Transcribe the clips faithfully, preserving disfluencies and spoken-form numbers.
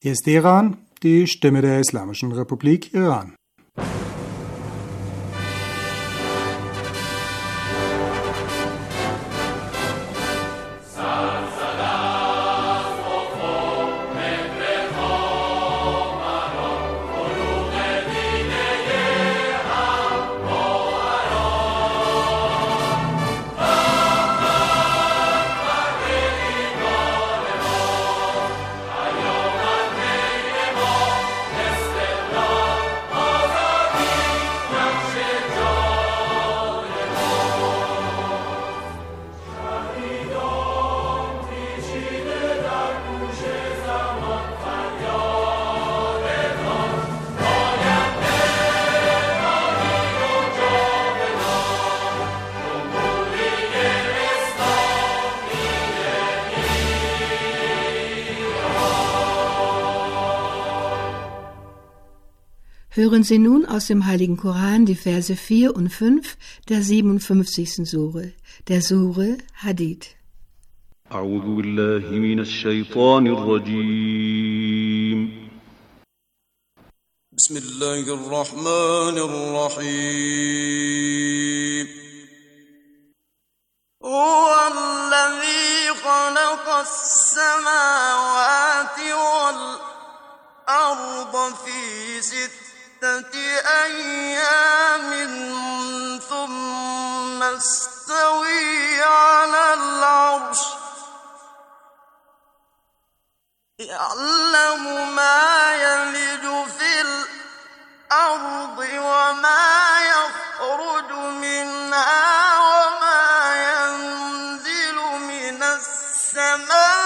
Hier ist Teheran, die Stimme der Islamischen Republik Iran. Hören Sie nun aus dem Heiligen Koran die Verse vier und fünf der siebenundfünfzigsten Sure, der Sure Hadid. أعوذ بالله من الشيطان الرجيم بسم الله الرحمن الرحيم هو الذي خلق السماوات والأرض في ستة أيام ثم استوى على العرش يعلم ما يلج في الأرض وما يخرج منها وما ينزل من السماء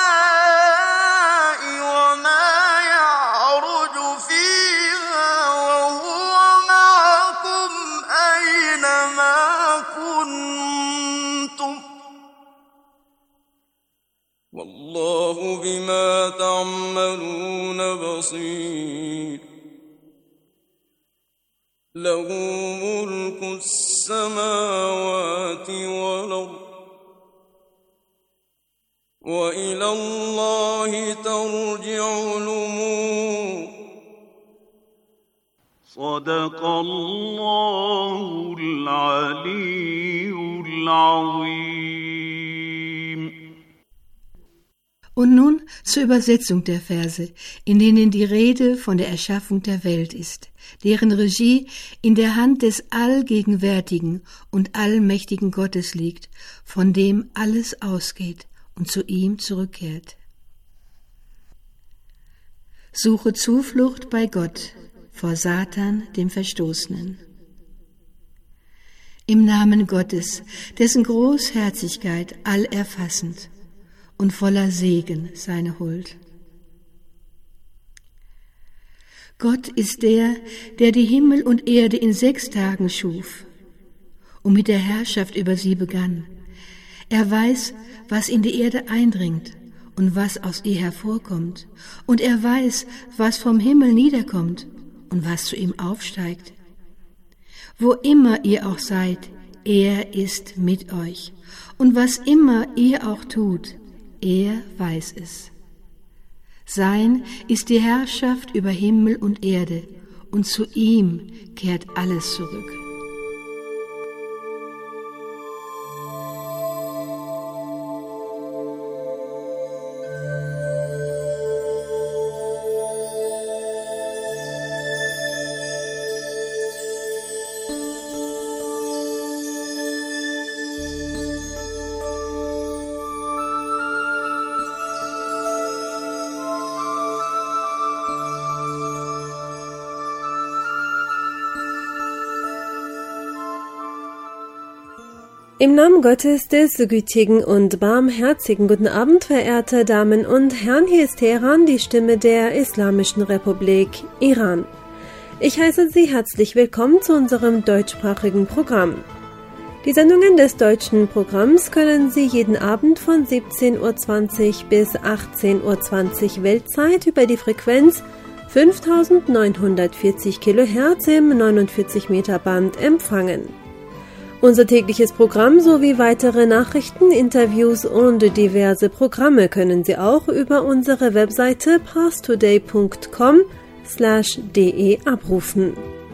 والله بما تعملون بصير له ملك السماوات والأرض وإلى الله ترجع الأمور صدق الله العلي العظيم. Und nun zur Übersetzung der Verse, in denen die Rede von der Erschaffung der Welt ist, deren Regie in der Hand des allgegenwärtigen und allmächtigen Gottes liegt, von dem alles ausgeht und zu ihm zurückkehrt. Suche Zuflucht bei Gott vor Satan, dem Verstoßenen. Im Namen Gottes, dessen Großherzigkeit allerfassend und voller Segen seine Huld. Gott ist der, der die Himmel und Erde in sechs Tagen schuf und mit der Herrschaft über sie begann. Er weiß, was in die Erde eindringt und was aus ihr hervorkommt, und er weiß, was vom Himmel niederkommt und was zu ihm aufsteigt. Wo immer ihr auch seid, er ist mit euch, und was immer ihr auch tut, er weiß es. Sein ist die Herrschaft über Himmel und Erde, und zu ihm kehrt alles zurück. Im Namen Gottes, des gütigen und barmherzigen, guten Abend, verehrte Damen und Herren, hier ist Teheran, die Stimme der Islamischen Republik Iran. Ich heiße Sie herzlich willkommen zu unserem deutschsprachigen Programm. Die Sendungen des deutschen Programms können Sie jeden Abend von siebzehn Uhr zwanzig bis achtzehn Uhr zwanzig Weltzeit über die Frequenz fünftausendneunhundertvierzig Kilohertz im neunundvierzig Meter Band empfangen. Unser tägliches Programm sowie weitere Nachrichten, Interviews und diverse Programme können Sie auch über unsere Webseite parstoday punkt com slash de abrufen.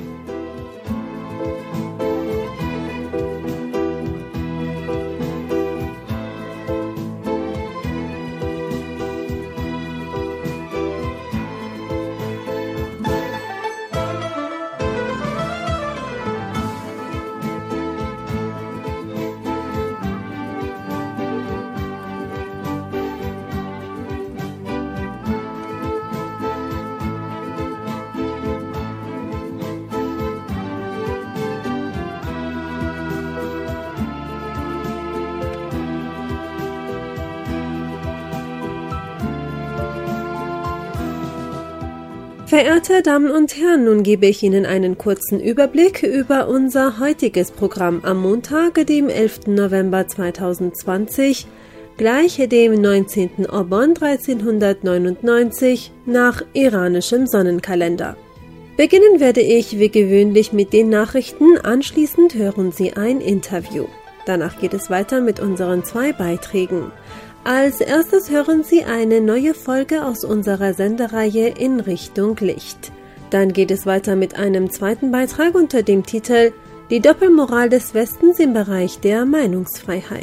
Verehrte Damen und Herren, nun gebe ich Ihnen einen kurzen Überblick über unser heutiges Programm am Montag, dem elften November zweitausendzwanzig, gleich dem neunzehnten Obon dreizehnhundertneunundneunzig nach iranischem Sonnenkalender. Beginnen werde ich wie gewöhnlich mit den Nachrichten, anschließend hören Sie ein Interview. Danach geht es weiter mit unseren zwei Beiträgen. Als erstes hören Sie eine neue Folge aus unserer Sendereihe In Richtung Licht. Dann geht es weiter mit einem zweiten Beitrag unter dem Titel Die Doppelmoral des Westens im Bereich der Meinungsfreiheit.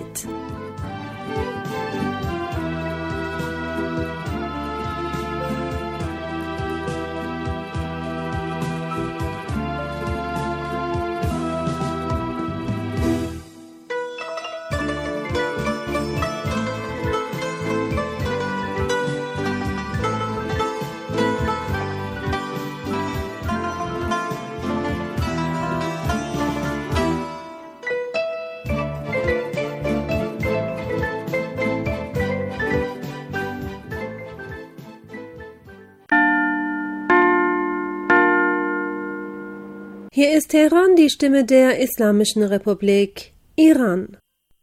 Hier ist Teheran, die Stimme der Islamischen Republik, Iran.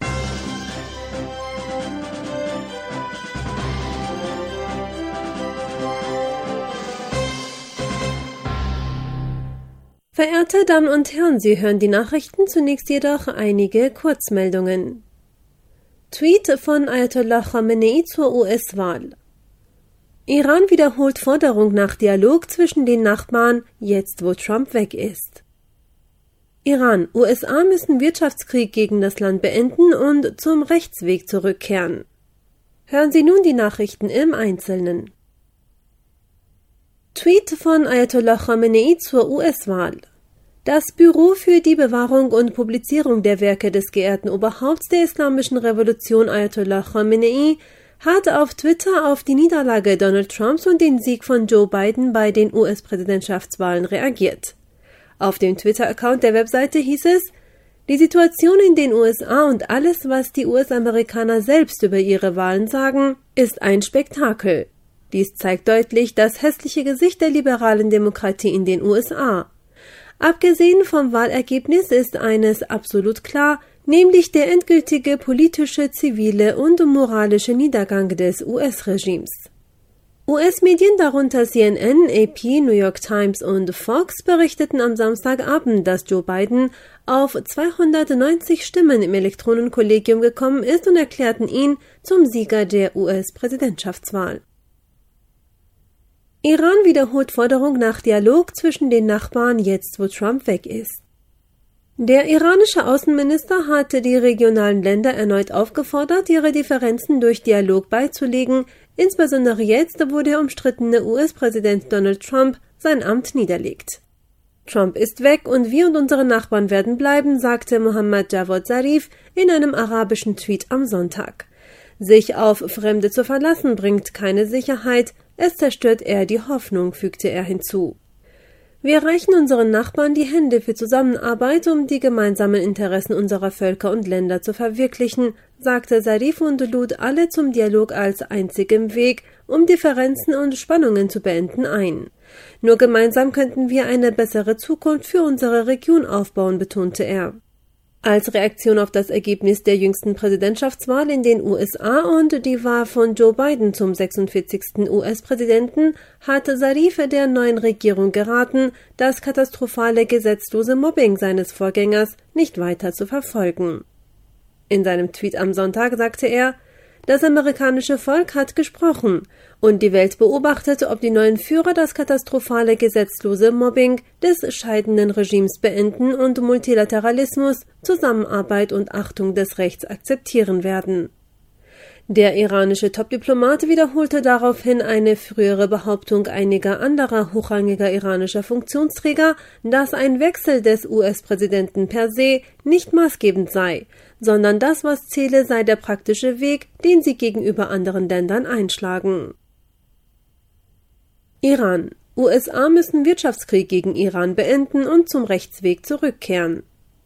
Verehrte Damen und Herren, Sie hören die Nachrichten, zunächst jedoch einige Kurzmeldungen. Tweet von Ayatollah Khamenei zur U S-Wahl. Iran wiederholt Forderung nach Dialog zwischen den Nachbarn, jetzt wo Trump weg ist. Iran, U S A müssen Wirtschaftskrieg gegen das Land beenden und zum Rechtsweg zurückkehren. Hören Sie nun die Nachrichten im Einzelnen. Tweet von Ayatollah Khamenei zur U S-Wahl. Das Büro für die Bewahrung und Publizierung der Werke des geehrten Oberhaupts der Islamischen Revolution Ayatollah Khamenei hat auf Twitter auf die Niederlage Donald Trumps und den Sieg von Joe Biden bei den U S-Präsidentschaftswahlen reagiert. Auf dem Twitter-Account der Webseite hieß es, die Situation in den U S A und alles, was die U S-Amerikaner selbst über ihre Wahlen sagen, ist ein Spektakel. Dies zeigt deutlich das hässliche Gesicht der liberalen Demokratie in den U S A. Abgesehen vom Wahlergebnis ist eines absolut klar, nämlich der endgültige politische, zivile und moralische Niedergang des U S-Regimes. U S-Medien, darunter C N N, A P, New York Times und Fox, berichteten am Samstagabend, dass Joe Biden auf zweihundertneunzig Stimmen im Elektronenkollegium gekommen ist und erklärten ihn zum Sieger der U S-Präsidentschaftswahl. Iran wiederholt Forderung nach Dialog zwischen den Nachbarn, jetzt wo Trump weg ist. Der iranische Außenminister hatte die regionalen Länder erneut aufgefordert, ihre Differenzen durch Dialog beizulegen, insbesondere jetzt, wo der umstrittene U S-Präsident Donald Trump sein Amt niederlegt. Trump ist weg und wir und unsere Nachbarn werden bleiben, sagte Mohammad Javad Zarif in einem arabischen Tweet am Sonntag. Sich auf Fremde zu verlassen bringt keine Sicherheit, es zerstört eher die Hoffnung, fügte er hinzu. Wir reichen unseren Nachbarn die Hände für Zusammenarbeit, um die gemeinsamen Interessen unserer Völker und Länder zu verwirklichen, sagte Zarif und lud alle zum Dialog als einzigem Weg, um Differenzen und Spannungen zu beenden, ein. Nur gemeinsam könnten wir eine bessere Zukunft für unsere Region aufbauen, betonte er. Als Reaktion auf das Ergebnis der jüngsten Präsidentschaftswahl in den U S A und die Wahl von Joe Biden zum sechsundvierzigsten U S-Präsidenten hat Zarif der neuen Regierung geraten, das katastrophale gesetzlose Mobbing seines Vorgängers nicht weiter zu verfolgen. In seinem Tweet am Sonntag sagte er: Das amerikanische Volk hat gesprochen und die Welt beobachtet, ob die neuen Führer das katastrophale gesetzlose Mobbing des scheidenden Regimes beenden und Multilateralismus, Zusammenarbeit und Achtung des Rechts akzeptieren werden. Der iranische Topdiplomat wiederholte daraufhin eine frühere Behauptung einiger anderer hochrangiger iranischer Funktionsträger, dass ein Wechsel des U S-Präsidenten per se nicht maßgebend sei, sondern das, was zähle, sei der praktische Weg, den sie gegenüber anderen Ländern einschlagen. Iran. U S A müssen Wirtschaftskrieg gegen Iran beenden und zum Rechtsweg zurückkehren.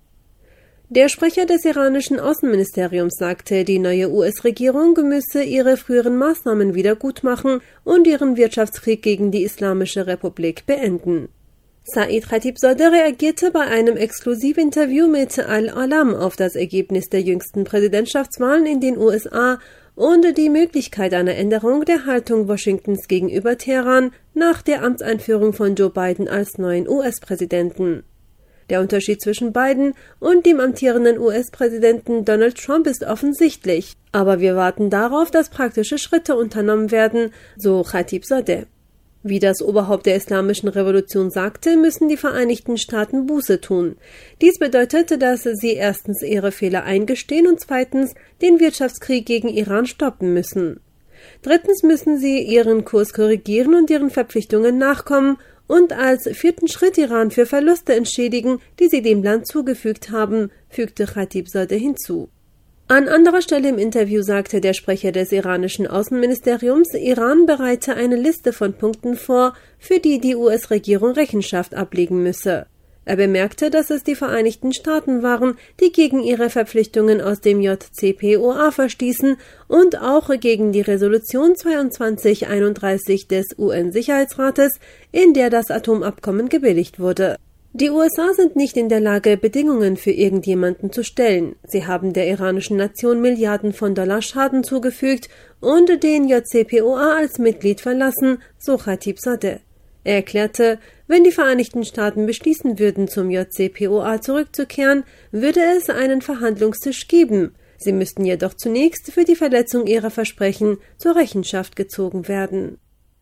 Der Sprecher des iranischen Außenministeriums sagte, die neue U S-Regierung müsse ihre früheren Maßnahmen wiedergutmachen und ihren Wirtschaftskrieg gegen die Islamische Republik beenden. Said Khatibzadeh reagierte bei einem Exklusivinterview mit Al-Alam auf das Ergebnis der jüngsten Präsidentschaftswahlen in den U S A und die Möglichkeit einer Änderung der Haltung Washingtons gegenüber Teheran nach der Amtseinführung von Joe Biden als neuen U S-Präsidenten. Der Unterschied zwischen Biden und dem amtierenden U S-Präsidenten Donald Trump ist offensichtlich, aber wir warten darauf, dass praktische Schritte unternommen werden, so Khatibzadeh. Wie das Oberhaupt der Islamischen Revolution sagte, müssen die Vereinigten Staaten Buße tun. Dies bedeutet, dass sie erstens ihre Fehler eingestehen und zweitens den Wirtschaftskrieg gegen Iran stoppen müssen. Drittens müssen sie ihren Kurs korrigieren und ihren Verpflichtungen nachkommen und als vierten Schritt Iran für Verluste entschädigen, die sie dem Land zugefügt haben, fügte Khatibzadeh hinzu. An anderer Stelle im Interview sagte der Sprecher des iranischen Außenministeriums, Iran bereite eine Liste von Punkten vor, für die die U S-Regierung Rechenschaft ablegen müsse. Er bemerkte, dass es die Vereinigten Staaten waren, die gegen ihre Verpflichtungen aus dem J C P O A verstießen und auch gegen die Resolution zweiundzwanzig einunddreißig des U N-Sicherheitsrates, in der das Atomabkommen gebilligt wurde. Die U S A sind nicht in der Lage, Bedingungen für irgendjemanden zu stellen. Sie haben der iranischen Nation Milliarden von Dollar Schaden zugefügt und den J C P O A als Mitglied verlassen, so Khatibzadeh. Er erklärte, wenn die Vereinigten Staaten beschließen würden, zum J C P O A zurückzukehren, würde es einen Verhandlungstisch geben. Sie müssten jedoch zunächst für die Verletzung ihrer Versprechen zur Rechenschaft gezogen werden.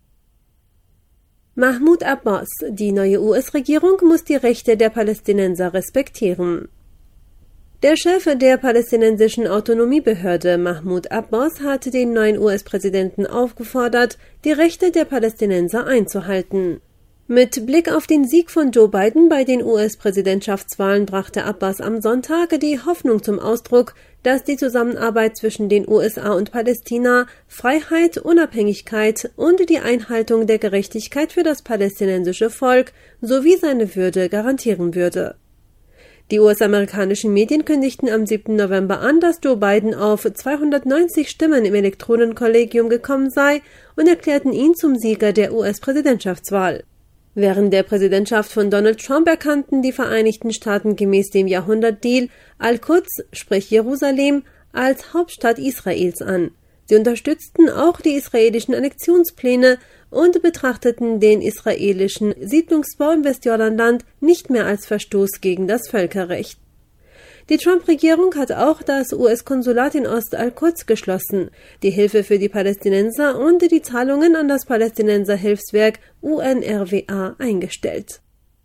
Mahmoud Abbas, die neue U S-Regierung muss die Rechte der Palästinenser respektieren. Der Chef der palästinensischen Autonomiebehörde Mahmoud Abbas hat den neuen U S-Präsidenten aufgefordert, die Rechte der Palästinenser einzuhalten. Mit Blick auf den Sieg von Joe Biden bei den U S-Präsidentschaftswahlen brachte Abbas am Sonntag die Hoffnung zum Ausdruck, dass die Zusammenarbeit zwischen den U S A und Palästina Freiheit, Unabhängigkeit und die Einhaltung der Gerechtigkeit für das palästinensische Volk sowie seine Würde garantieren würde. Die U S-amerikanischen Medien kündigten am siebten November an, dass Joe Biden auf zweihundertneunzig Stimmen im Elektronenkollegium gekommen sei und erklärten ihn zum Sieger der U S-Präsidentschaftswahl. Während der Präsidentschaft von Donald Trump erkannten die Vereinigten Staaten gemäß dem Jahrhundertdeal Al-Quds, sprich Jerusalem, als Hauptstadt Israels an. Sie unterstützten auch die israelischen Annexionspläne und betrachteten den israelischen Siedlungsbau im Westjordanland nicht mehr als Verstoß gegen das Völkerrecht. Die Trump-Regierung hat auch das U S-Konsulat in Ost-Al-Quds geschlossen, die Hilfe für die Palästinenser und die Zahlungen an das Palästinenser-Hilfswerk U N R W A eingestellt.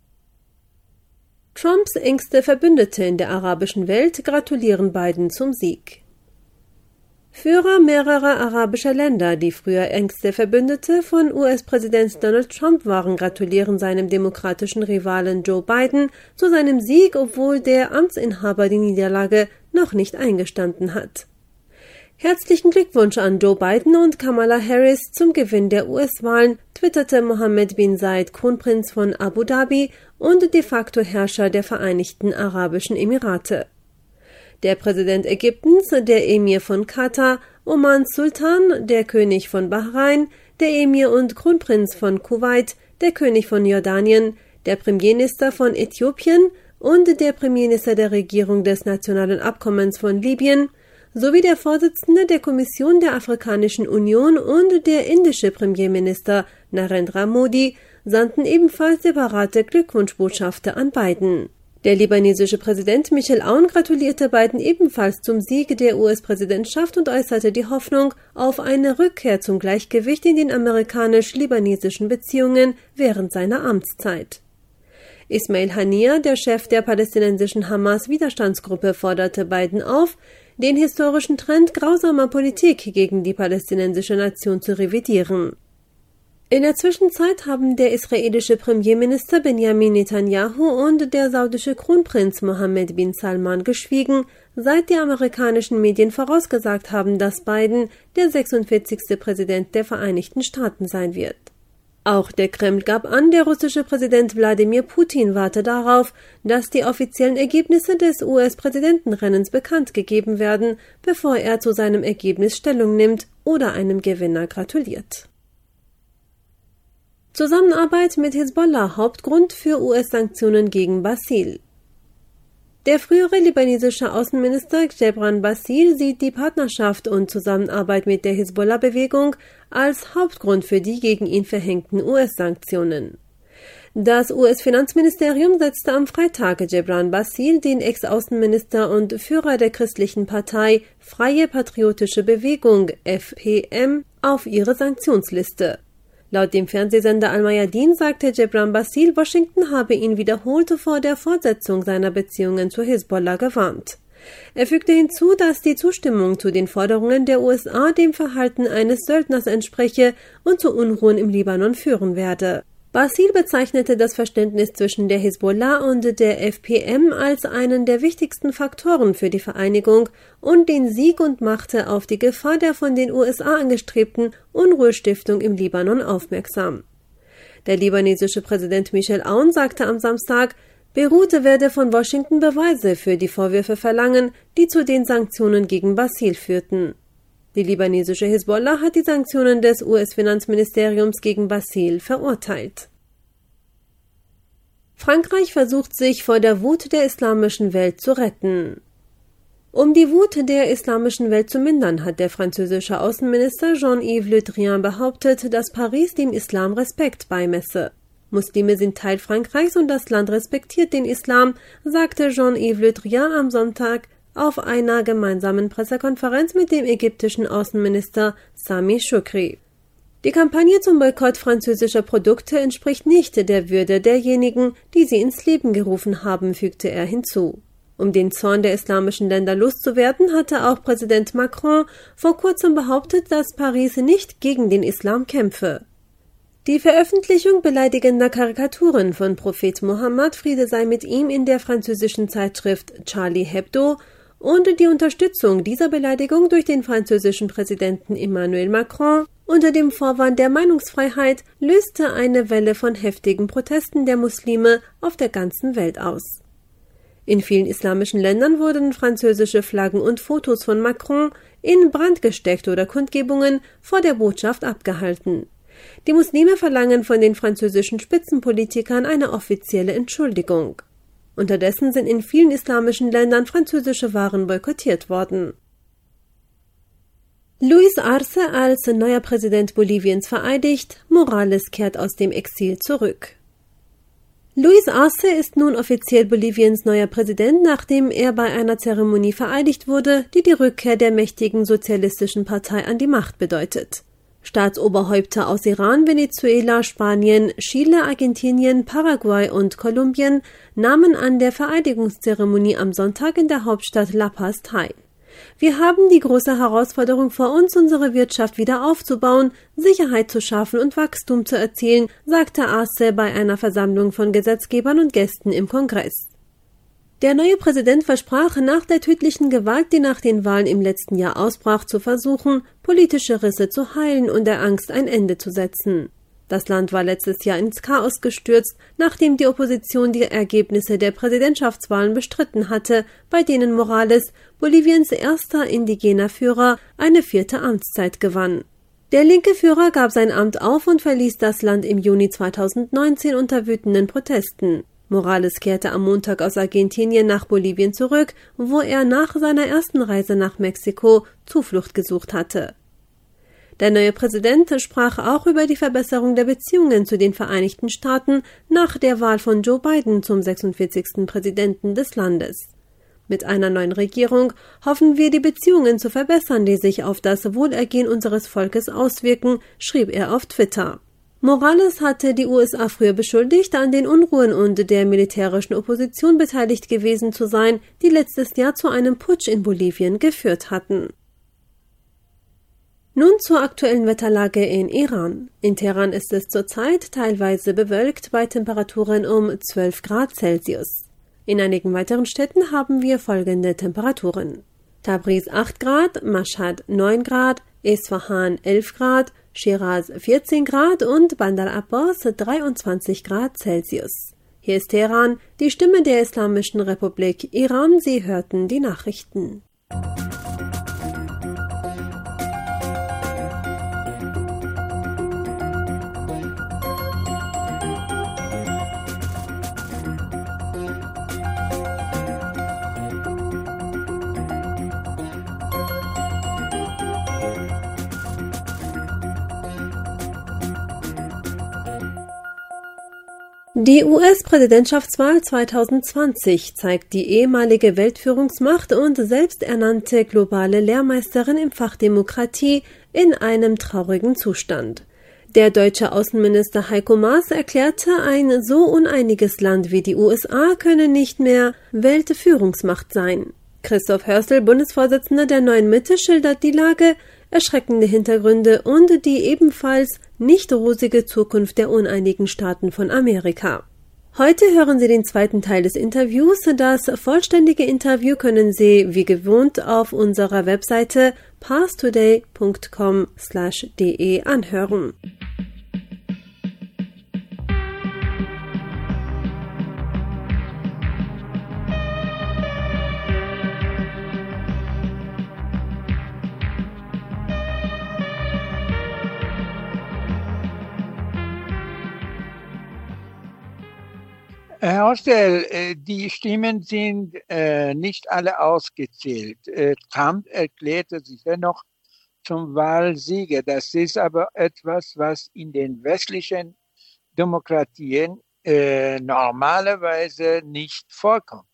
Trumps engste Verbündete in der arabischen Welt gratulieren Biden zum Sieg. Führer mehrerer arabischer Länder, die früher engste Verbündete von U S-Präsident Donald Trump waren, gratulieren seinem demokratischen Rivalen Joe Biden zu seinem Sieg, obwohl der Amtsinhaber die Niederlage noch nicht eingestanden hat. Herzlichen Glückwunsch an Joe Biden und Kamala Harris zum Gewinn der U S-Wahlen, twitterte Mohammed bin Zayed, Kronprinz von Abu Dhabi und de facto Herrscher der Vereinigten Arabischen Emirate. Der Präsident Ägyptens, der Emir von Katar, Oman Sultan, der König von Bahrain, der Emir und Kronprinz von Kuwait, der König von Jordanien, der Premierminister von Äthiopien und der Premierminister der Regierung des Nationalen Abkommens von Libyen sowie der Vorsitzende der Kommission der Afrikanischen Union und der indische Premierminister Narendra Modi sandten ebenfalls separate Glückwunschbotschaften an Biden. Der libanesische Präsident Michel Aoun gratulierte Biden ebenfalls zum Sieg der U S-Präsidentschaft und äußerte die Hoffnung auf eine Rückkehr zum Gleichgewicht in den amerikanisch-libanesischen Beziehungen während seiner Amtszeit. Ismail Haniyeh, der Chef der palästinensischen Hamas-Widerstandsgruppe, forderte Biden auf, den historischen Trend grausamer Politik gegen die palästinensische Nation zu revidieren. In der Zwischenzeit haben der israelische Premierminister Benjamin Netanyahu und der saudische Kronprinz Mohammed bin Salman geschwiegen, seit die amerikanischen Medien vorausgesagt haben, dass Biden der sechsundvierzigste Präsident der Vereinigten Staaten sein wird. Auch der Kreml gab an, der russische Präsident Wladimir Putin warte darauf, dass die offiziellen Ergebnisse des U S-Präsidentenrennens bekannt gegeben werden, bevor er zu seinem Ergebnis Stellung nimmt oder einem Gewinner gratuliert. Zusammenarbeit mit Hisbollah, Hauptgrund für U S-Sanktionen gegen Bassil. Der frühere libanesische Außenminister Gebran Bassil sieht die Partnerschaft und Zusammenarbeit mit der Hisbollah-Bewegung als Hauptgrund für die gegen ihn verhängten U S-Sanktionen. Das U S-Finanzministerium setzte am Freitag Gebran Bassil, den Ex-Außenminister und Führer der christlichen Partei Freie Patriotische Bewegung F P M, auf ihre Sanktionsliste. Laut dem Fernsehsender Al-Mayadin sagte Gebran Bassil, Washington habe ihn wiederholt vor der Fortsetzung seiner Beziehungen zu Hisbollah gewarnt. Er fügte hinzu, dass die Zustimmung zu den Forderungen der U S A dem Verhalten eines Söldners entspreche und zu Unruhen im Libanon führen werde. Bassil bezeichnete das Verständnis zwischen der Hisbollah und der F P M als einen der wichtigsten Faktoren für die Vereinigung und den Sieg und machte auf die Gefahr der von den U S A angestrebten Unruhestiftung im Libanon aufmerksam. Der libanesische Präsident Michel Aoun sagte am Samstag, Beirut werde von Washington Beweise für die Vorwürfe verlangen, die zu den Sanktionen gegen Bassil führten. Die libanesische Hisbollah hat die Sanktionen des U S-Finanzministeriums gegen Bassil verurteilt. Frankreich versucht sich vor der Wut der islamischen Welt zu retten. Um die Wut der islamischen Welt zu mindern, hat der französische Außenminister Jean-Yves Le Drian behauptet, dass Paris dem Islam Respekt beimesse. Muslime sind Teil Frankreichs und das Land respektiert den Islam, sagte Jean-Yves Le Drian am Sonntag auf einer gemeinsamen Pressekonferenz mit dem ägyptischen Außenminister Sami Choukri. Die Kampagne zum Boykott französischer Produkte entspricht nicht der Würde derjenigen, die sie ins Leben gerufen haben, fügte er hinzu. Um den Zorn der islamischen Länder loszuwerden, hatte auch Präsident Macron vor kurzem behauptet, dass Paris nicht gegen den Islam kämpfe. Die Veröffentlichung beleidigender Karikaturen von Prophet Mohammed, Friede sei mit ihm, in der französischen Zeitschrift Charlie Hebdo und die Unterstützung dieser Beleidigung durch den französischen Präsidenten Emmanuel Macron unter dem Vorwand der Meinungsfreiheit löste eine Welle von heftigen Protesten der Muslime auf der ganzen Welt aus. In vielen islamischen Ländern wurden französische Flaggen und Fotos von Macron in Brand gesteckt oder Kundgebungen vor der Botschaft abgehalten. Die Muslime verlangen von den französischen Spitzenpolitikern eine offizielle Entschuldigung. Unterdessen sind in vielen islamischen Ländern französische Waren boykottiert worden. Luis Arce als neuer Präsident Boliviens vereidigt, Morales kehrt aus dem Exil zurück. Luis Arce ist nun offiziell Boliviens neuer Präsident, nachdem er bei einer Zeremonie vereidigt wurde, die die Rückkehr der mächtigen sozialistischen Partei an die Macht bedeutet. Staatsoberhäupter aus Iran, Venezuela, Spanien, Chile, Argentinien, Paraguay und Kolumbien nahmen an der Vereidigungszeremonie am Sonntag in der Hauptstadt La Paz teil. Wir haben die große Herausforderung vor uns, unsere Wirtschaft wieder aufzubauen, Sicherheit zu schaffen und Wachstum zu erzielen, sagte Arce bei einer Versammlung von Gesetzgebern und Gästen im Kongress. Der neue Präsident versprach, nach der tödlichen Gewalt, die nach den Wahlen im letzten Jahr ausbrach, zu versuchen, politische Risse zu heilen und der Angst ein Ende zu setzen. Das Land war letztes Jahr ins Chaos gestürzt, nachdem die Opposition die Ergebnisse der Präsidentschaftswahlen bestritten hatte, bei denen Morales, Boliviens erster indigener Führer, eine vierte Amtszeit gewann. Der linke Führer gab sein Amt auf und verließ das Land im Juni zweitausendneunzehn unter wütenden Protesten. Morales kehrte am Montag aus Argentinien nach Bolivien zurück, wo er nach seiner ersten Reise nach Mexiko Zuflucht gesucht hatte. Der neue Präsident sprach auch über die Verbesserung der Beziehungen zu den Vereinigten Staaten nach der Wahl von Joe Biden zum sechsundvierzigsten Präsidenten des Landes. Mit einer neuen Regierung hoffen wir, die Beziehungen zu verbessern, die sich auf das Wohlergehen unseres Volkes auswirken, schrieb er auf Twitter. Morales hatte die U S A früher beschuldigt, an den Unruhen und der militärischen Opposition beteiligt gewesen zu sein, die letztes Jahr zu einem Putsch in Bolivien geführt hatten. Nun zur aktuellen Wetterlage in Iran. In Teheran ist es zurzeit teilweise bewölkt bei Temperaturen um zwölf Grad Celsius. In einigen weiteren Städten haben wir folgende Temperaturen: Tabriz acht Grad, Mashhad neun Grad, Isfahan elf Grad, Shiraz vierzehn Grad und Bandar Abbas dreiundzwanzig Grad Celsius. Hier ist Teheran, die Stimme der Islamischen Republik Iran. Sie hörten die Nachrichten. Die U S-Präsidentschaftswahl zweitausendzwanzig zeigt die ehemalige Weltführungsmacht und selbsternannte globale Lehrmeisterin im Fach Demokratie in einem traurigen Zustand. Der deutsche Außenminister Heiko Maas erklärte, ein so uneiniges Land wie die U S A könne nicht mehr Weltführungsmacht sein. Christoph Hörsel, Bundesvorsitzender der Neuen Mitte, schildert die Lage, erschreckende Hintergründe und die ebenfalls nicht rosige Zukunft der uneinigen Staaten von Amerika. Heute hören Sie den zweiten Teil des Interviews. Das vollständige Interview können Sie wie gewohnt auf unserer Webseite parstoday punkt com slash de anhören. Herr Hostel, die Stimmen sind äh, nicht alle ausgezählt. Äh, Trump erklärte sich dennoch zum Wahlsieger. Das ist aber etwas, was in den westlichen Demokratien äh, normalerweise nicht vorkommt.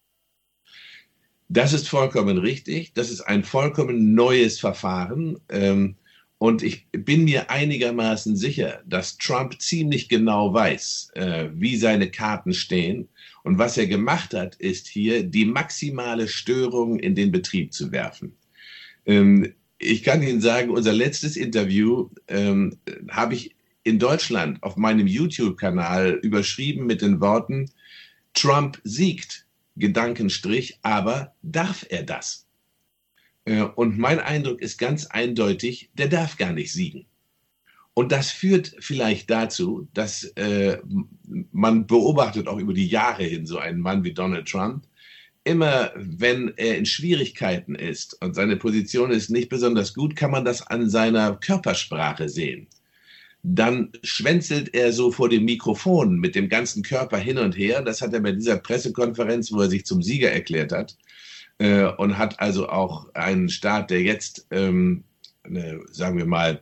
Das ist vollkommen richtig. Das ist ein vollkommen neues Verfahren. Ähm, Und ich bin mir einigermaßen sicher, dass Trump ziemlich genau weiß, äh, wie seine Karten stehen. Und was er gemacht hat, ist hier die maximale Störung in den Betrieb zu werfen. Ähm, ich kann Ihnen sagen, unser letztes Interview ähm, habe ich in Deutschland auf meinem YouTube-Kanal überschrieben mit den Worten: Trump siegt, Gedankenstrich, aber darf er das? Und mein Eindruck ist ganz eindeutig, der darf gar nicht siegen. Und das führt vielleicht dazu, dass äh, man beobachtet auch über die Jahre hin so einen Mann wie Donald Trump, immer wenn er in Schwierigkeiten ist und seine Position ist nicht besonders gut, kann man das an seiner Körpersprache sehen. Dann schwänzelt er so vor dem Mikrofon mit dem ganzen Körper hin und her. Das hat er bei dieser Pressekonferenz, wo er sich zum Sieger erklärt hat, und hat also auch einen Staat, der jetzt, ähm, eine, sagen wir mal,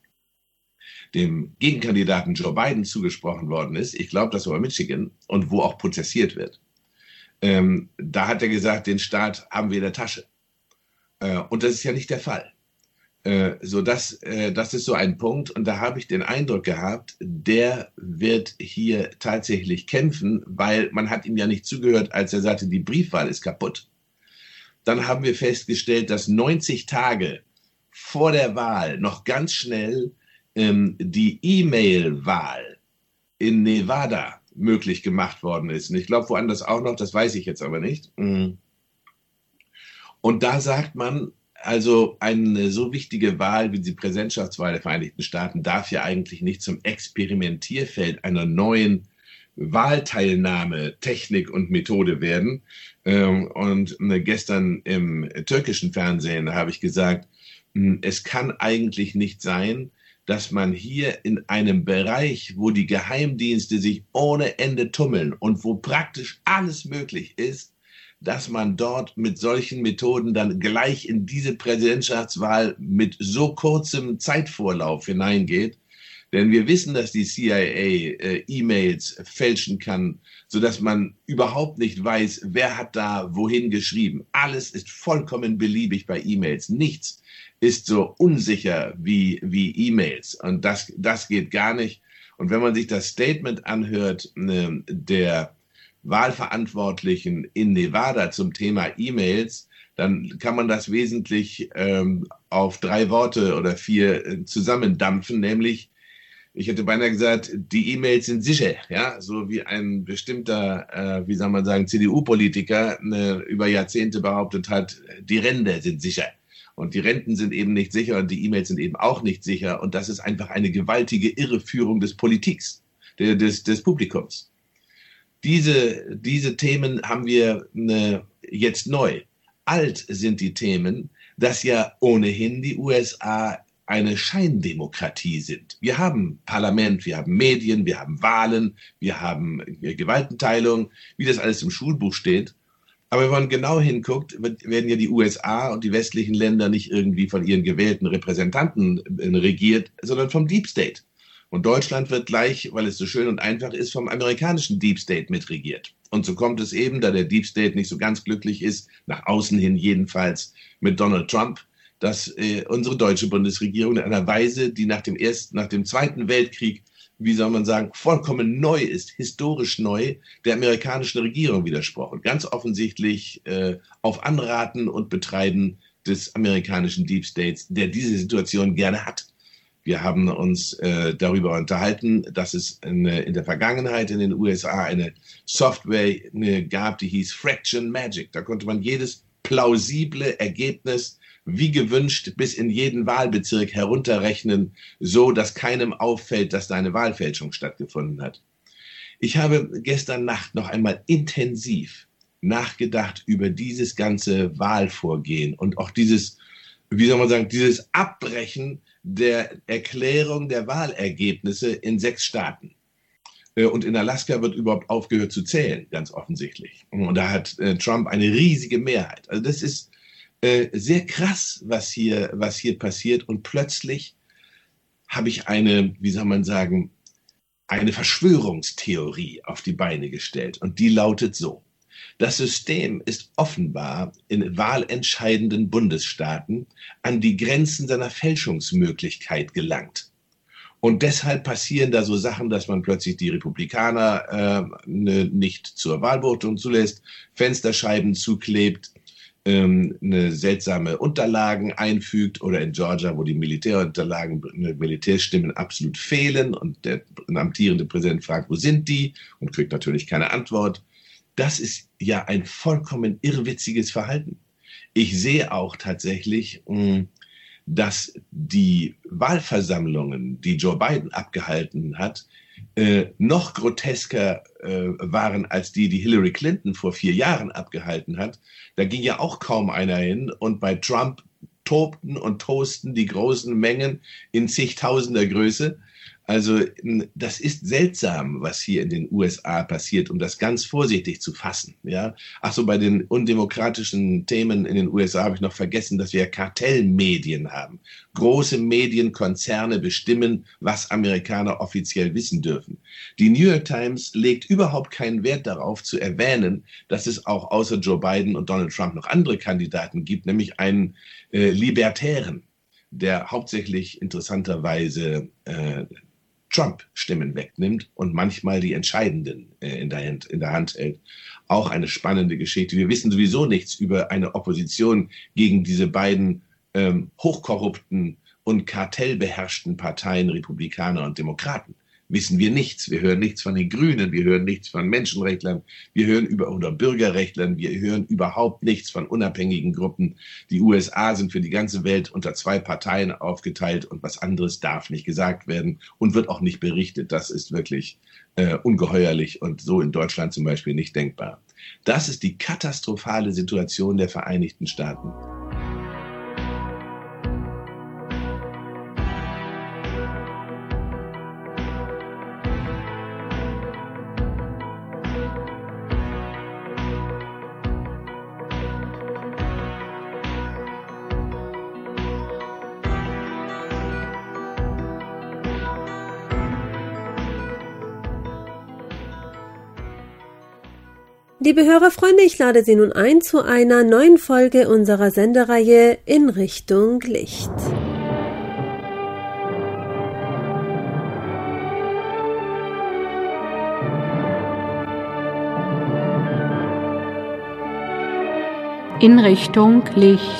dem Gegenkandidaten Joe Biden zugesprochen worden ist. Ich glaube, das war Michigan, und wo auch protestiert wird. Ähm, da hat er gesagt, den Staat haben wir in der Tasche. Äh, und das ist ja nicht der Fall. Äh, so das, äh, das ist so ein Punkt. Und da habe ich den Eindruck gehabt, der wird hier tatsächlich kämpfen, weil man hat ihm ja nicht zugehört, als er sagte, die Briefwahl ist kaputt. Dann haben wir festgestellt, dass neunzig Tage vor der Wahl noch ganz schnell ähm, die E-Mail-Wahl in Nevada möglich gemacht worden ist. Und ich glaube, woanders auch noch, das weiß ich jetzt aber nicht. Und da sagt man, also eine so wichtige Wahl wie die Präsidentschaftswahl der Vereinigten Staaten darf ja eigentlich nicht zum Experimentierfeld einer neuen Wahlteilnahme, Technik und Methode werden. Und gestern im türkischen Fernsehen habe ich gesagt, es kann eigentlich nicht sein, dass man hier in einem Bereich, wo die Geheimdienste sich ohne Ende tummeln und wo praktisch alles möglich ist, dass man dort mit solchen Methoden dann gleich in diese Präsidentschaftswahl mit so kurzem Zeitvorlauf hineingeht. Denn wir wissen, dass die C I A äh, E-Mails fälschen kann, sodass man überhaupt nicht weiß, wer hat da wohin geschrieben. Alles ist vollkommen beliebig bei E-Mails. Nichts ist so unsicher wie, wie E-Mails. Und das, das geht gar nicht. Und wenn man sich das Statement anhört, äh, der Wahlverantwortlichen in Nevada zum Thema E-Mails, dann kann man das wesentlich ähm, auf drei Worte oder vier äh, zusammendampfen, nämlich, ich hätte beinahe gesagt, die E-Mails sind sicher, ja, so wie ein bestimmter, äh, wie soll man sagen, C D U-Politiker äh, über Jahrzehnte behauptet hat, die Rente sind sicher. Und die Renten sind eben nicht sicher und die E-Mails sind eben auch nicht sicher. Und das ist einfach eine gewaltige Irreführung des Politiks, des, des Publikums. Diese, diese Themen haben wir äh, jetzt neu. Alt sind die Themen, dass ja ohnehin die U S A eine Scheindemokratie sind. Wir haben Parlament, wir haben Medien, wir haben Wahlen, wir haben Gewaltenteilung, wie das alles im Schulbuch steht. Aber wenn man genau hinguckt, werden ja die U S A und die westlichen Länder nicht irgendwie von ihren gewählten Repräsentanten regiert, sondern vom Deep State. Und Deutschland wird gleich, weil es so schön und einfach ist, vom amerikanischen Deep State mitregiert. Und so kommt es eben, da der Deep State nicht so ganz glücklich ist, nach außen hin jedenfalls mit Donald Trump, dass äh, unsere deutsche Bundesregierung in einer Weise, die nach dem ersten, nach dem Zweiten Weltkrieg, wie soll man sagen, vollkommen neu ist, historisch neu, der amerikanischen Regierung widersprochen. Ganz offensichtlich äh, auf Anraten und Betreiben des amerikanischen Deep States, der diese Situation gerne hat. Wir haben uns äh, darüber unterhalten, dass es in, in der Vergangenheit in den U S A eine Software eine gab, die hieß Fraction Magic. Da konnte man jedes plausible Ergebnis wie gewünscht bis in jeden Wahlbezirk herunterrechnen, so dass keinem auffällt, dass da eine Wahlfälschung stattgefunden hat. Ich habe gestern Nacht noch einmal intensiv nachgedacht über dieses ganze Wahlvorgehen und auch dieses, wie soll man sagen, dieses Abbrechen der Erklärung der Wahlergebnisse in sechs Staaten. Und in Alaska wird überhaupt aufgehört zu zählen, ganz offensichtlich. Und da hat äh, Trump eine riesige Mehrheit. Also das ist äh, sehr krass, was hier, was hier passiert. Und plötzlich habe ich eine, wie soll man sagen, eine Verschwörungstheorie auf die Beine gestellt. Und die lautet so: Das System ist offenbar in wahlentscheidenden Bundesstaaten an die Grenzen seiner Fälschungsmöglichkeit gelangt. Und deshalb passieren da so Sachen, dass man plötzlich die Republikaner äh, ne, nicht zur Wahlvotung zulässt, Fensterscheiben zuklebt, ähm, eine seltsame Unterlagen einfügt, oder in Georgia, wo die Militärunterlagen, Militärstimmen absolut fehlen und der amtierende Präsident fragt, wo sind die, und kriegt natürlich keine Antwort. Das ist ja ein vollkommen irrwitziges Verhalten. Ich sehe auch tatsächlich, dass die Wahlversammlungen, die Joe Biden abgehalten hat, noch grotesker waren als die, die Hillary Clinton vor vier Jahren abgehalten hat. Da ging ja auch kaum einer hin, und bei Trump tobten und tosten die großen Mengen in zigtausender Größe. Also das ist seltsam, was hier in den U S A passiert, um das ganz vorsichtig zu fassen. Ja? Ach so, bei den undemokratischen Themen in den U S A habe ich noch vergessen, dass wir Kartellmedien haben. Große Medienkonzerne bestimmen, was Amerikaner offiziell wissen dürfen. Die New York Times legt überhaupt keinen Wert darauf zu erwähnen, dass es auch außer Joe Biden und Donald Trump noch andere Kandidaten gibt, nämlich einen äh, Libertären, der hauptsächlich interessanterweise äh, Trump-Stimmen wegnimmt und manchmal die entscheidenden äh, in, der Hand, in der Hand hält. Auch eine spannende Geschichte. Wir wissen sowieso nichts über eine Opposition gegen diese beiden ähm, hochkorrupten und kartellbeherrschten Parteien, Republikaner und Demokraten. Wissen wir nichts. Wir hören nichts von den Grünen, wir hören nichts von Menschenrechtlern, wir hören über oder Bürgerrechtlern, wir hören überhaupt nichts von unabhängigen Gruppen. Die U S A sind für die ganze Welt unter zwei Parteien aufgeteilt, und was anderes darf nicht gesagt werden und wird auch nicht berichtet. Das ist wirklich äh, ungeheuerlich und so in Deutschland zum Beispiel nicht denkbar. Das ist die katastrophale Situation der Vereinigten Staaten. Liebe Hörerfreunde, ich lade Sie nun ein zu einer neuen Folge unserer Sendereihe In Richtung Licht. In Richtung Licht.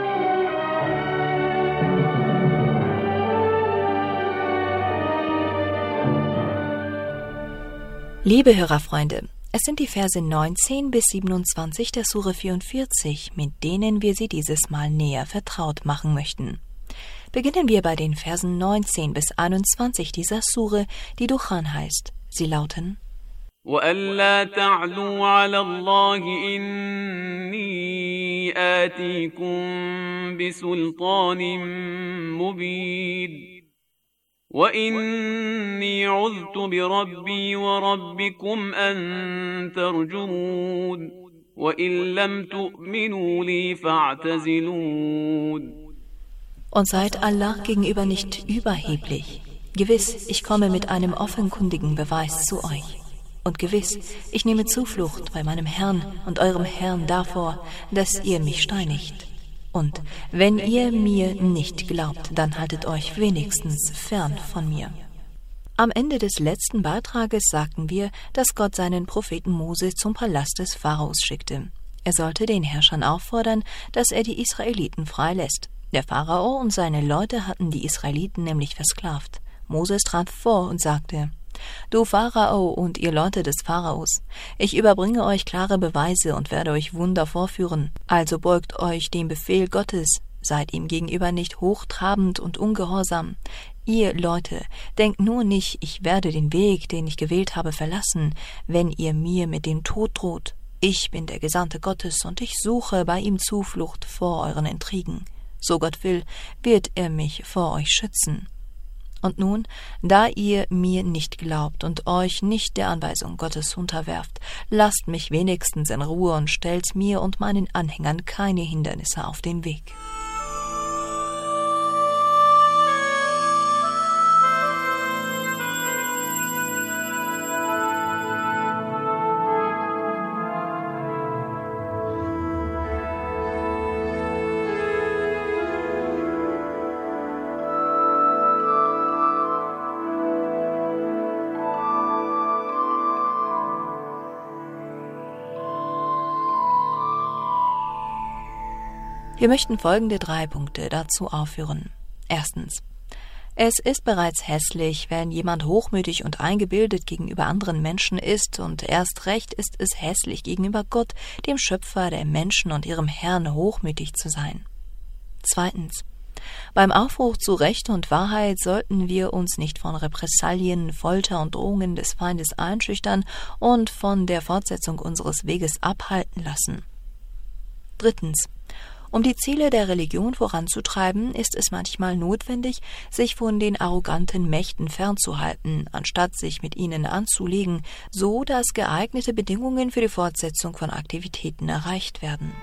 Liebe Hörerfreunde, es sind die Verse neunzehn bis siebenundzwanzig der Sure vierundvierzig, mit denen wir Sie dieses Mal näher vertraut machen möchten. Beginnen wir bei den Versen neunzehn bis einundzwanzig dieser Sure, die Duchan heißt. Sie lauten: وَأَلَّا تَعْلُوا عَلَى اللَّهِ إِنِّي آتِيكُم بِسُلْطَانٍ مُّبِينٍ وَإِنِّي عُذْتُ بِرَبِّي وَرَبِّكُمْ أَن تَرْجُمُونِ وَإِن لَّمْ تُؤْمِنُوا لِي فَاعْتَزِلُونِ. Und seid Allah gegenüber nicht überheblich. Gewiss, ich komme mit einem offenkundigen Beweis zu euch. Und gewiss, ich nehme Zuflucht bei meinem Herrn und eurem Herrn davor, dass ihr mich steinigt. Und wenn ihr mir nicht glaubt, dann haltet euch wenigstens fern von mir. Am Ende des letzten Beitrages sagten wir, dass Gott seinen Propheten Mose zum Palast des Pharaos schickte. Er sollte den Herrschern auffordern, dass er die Israeliten freilässt. Der Pharao und seine Leute hatten die Israeliten nämlich versklavt. Moses trat vor und sagte: Du Pharao und ihr Leute des Pharaos, ich überbringe euch klare Beweise und werde euch Wunder vorführen. Also beugt euch dem Befehl Gottes, seid ihm gegenüber nicht hochtrabend und ungehorsam. Ihr Leute, denkt nur nicht, ich werde den Weg, den ich gewählt habe, verlassen, wenn ihr mir mit dem Tod droht. Ich bin der Gesandte Gottes und ich suche bei ihm Zuflucht vor euren Intrigen. So Gott will, wird er mich vor euch schützen. Und nun, da ihr mir nicht glaubt und euch nicht der Anweisung Gottes unterwerft, lasst mich wenigstens in Ruhe und stellt mir und meinen Anhängern keine Hindernisse auf den Weg. Wir möchten folgende drei Punkte dazu aufführen. Erstens. Es ist bereits hässlich, wenn jemand hochmütig und eingebildet gegenüber anderen Menschen ist, und erst recht ist es hässlich gegenüber Gott, dem Schöpfer der Menschen und ihrem Herrn, hochmütig zu sein. Zweitens. Beim Aufruf zu Recht und Wahrheit sollten wir uns nicht von Repressalien, Folter und Drohungen des Feindes einschüchtern und von der Fortsetzung unseres Weges abhalten lassen. Drittens. Um die Ziele der Religion voranzutreiben, ist es manchmal notwendig, sich von den arroganten Mächten fernzuhalten, anstatt sich mit ihnen anzulegen, so dass geeignete Bedingungen für die Fortsetzung von Aktivitäten erreicht werden.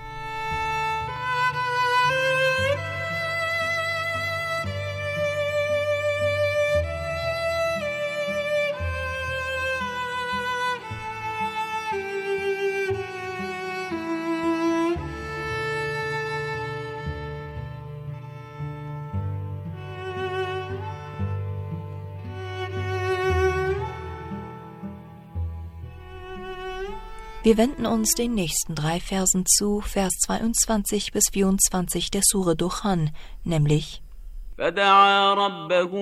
Wir wenden uns den nächsten drei Versen zu, Vers zweiundzwanzig bis vierundzwanzig der Sure Duchan, nämlich: فدعا ربه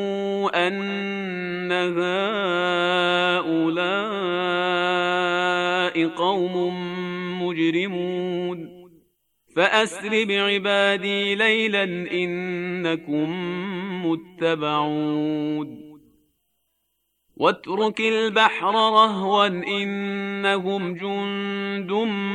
أن هؤلاء قوم مجرمون فأسر بعبادي ليلا إنكم متبعون واترك البحر رهوا إنهم جند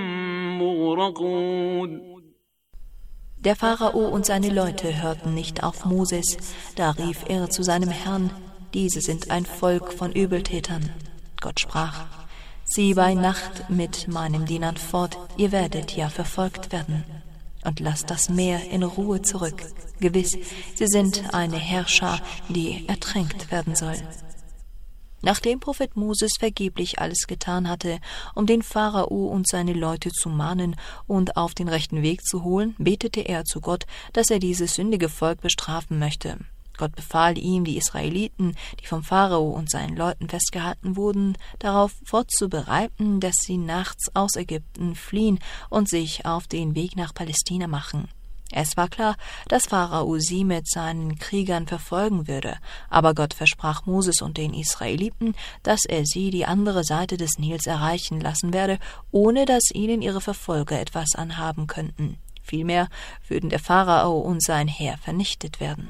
مغرقون. Der Pharao und seine Leute hörten nicht auf Moses, da rief er zu seinem Herrn: Diese sind ein Volk von Übeltätern. Gott sprach: Zieh bei Nacht mit meinen Dienern fort, ihr werdet ja verfolgt werden. Und lasst das Meer in Ruhe zurück. Gewiss, sie sind eine Herrscher, die ertränkt werden soll. Nachdem Prophet Moses vergeblich alles getan hatte, um den Pharao und seine Leute zu mahnen und auf den rechten Weg zu holen, betete er zu Gott, dass er dieses sündige Volk bestrafen möchte. Gott befahl ihm, die Israeliten, die vom Pharao und seinen Leuten festgehalten wurden, darauf vorzubereiten, dass sie nachts aus Ägypten fliehen und sich auf den Weg nach Palästina machen. Es war klar, dass Pharao sie mit seinen Kriegern verfolgen würde, aber Gott versprach Moses und den Israeliten, dass er sie die andere Seite des Nils erreichen lassen werde, ohne dass ihnen ihre Verfolger etwas anhaben könnten. Vielmehr würden der Pharao und sein Heer vernichtet werden.